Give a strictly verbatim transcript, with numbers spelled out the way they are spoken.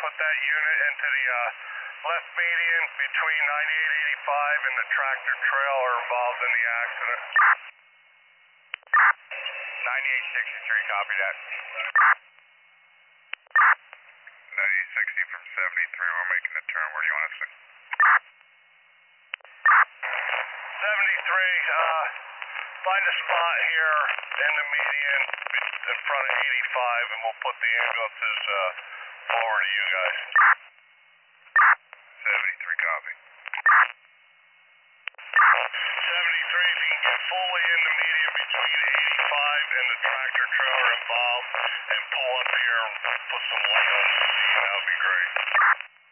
put that unit into the uh, left median between ninety-eight eighty-five and the tractor trailer involved in the accident. ninety-eight sixty-three, copy that. ninety-eight sixty from seventy-three, we're making a turn. Where do you want us to? seventy-three, uh, find a spot here in the median in front of eighty-five and we'll put the ambulances uh, forward to you guys. seventy-three, copy. seventy-three, if you can get fully in the median between eighty-five and the tractor trailer involved and pull up here and put some light on the scene, that would be great.